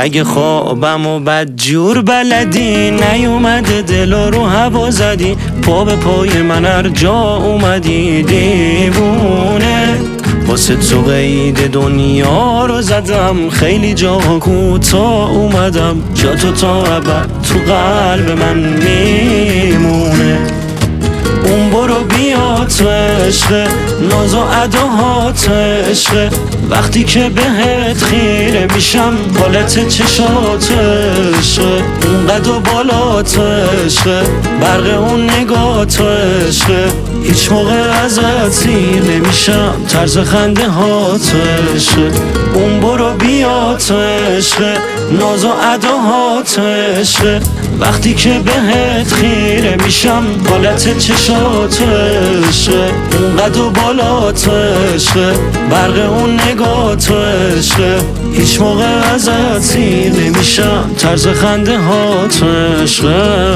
اگه خوابم و بد جور بلدی، نیومده دل رو هوا زدی، پا به پای من هر جا اومدی دیوونه. واسه تو قید دنیا رو زدم، خیلی جا کوتاه اومدم، جا تو تا ابد تو قلب من میمونه. اون برو بیا تو عشق، ناز و اداها تو عشق، وقتی که بهت خیره میشم حالت چشات عشق، اون قد و بالا تو عشق، برق اون نگاه تو عشق، هیچ موقع ازت سیر نمیشم، طرز خنده ها تو عشق. اون برو بیا تو عشق، ناز و اداها تو عشق، وقتی که بهت خیره میشم حالت چشات عشق، اون قد و بالا تو عشق، برق اون نگاه تو عشق، هیچ موقع ازت سیر نمیشم، طرز خنده ها تو عشق.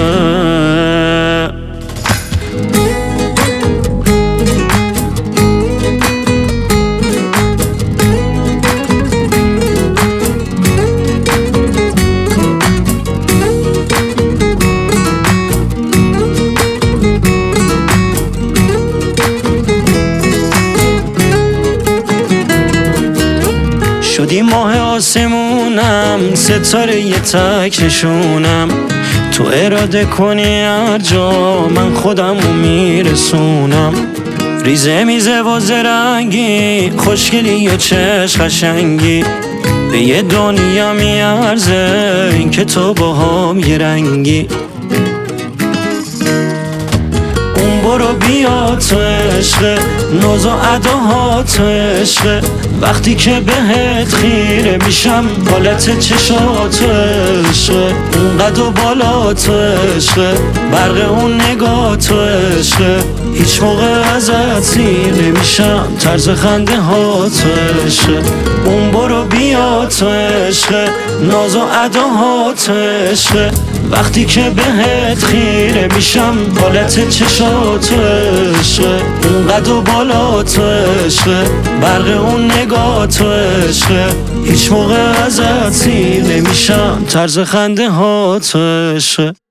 شدی ماه آسمونم، ستاره یه تک نشونم، تو اراده کنی هر جا من خودم رو میرسونم. ریزه میزه و زرنگی، خوشگلی و چشم قشنگی، به یه دنیا میارزه این که تو باهام یه رنگی. اون برو بیا تو عشق، ناز و اداها تو عشق، وقتی که بهت خیره میشم حالت چشات عشق، اون قد و بالا تو عشق، برق اون نگاه تو عشق، هیچ موقع ازت سیر نمیشم، طرز خنده ها تو عشق. اون برو بیا تو عشق، ناز و اداها تو عشق، وقتی که بهت خیره میشم حالت چشات عشق، اون قد و بالا تو عشق، برق اون نگاه تو عشق، هیچ موقع ازت سیر نمیشم، طرز خنده ها تو عشق.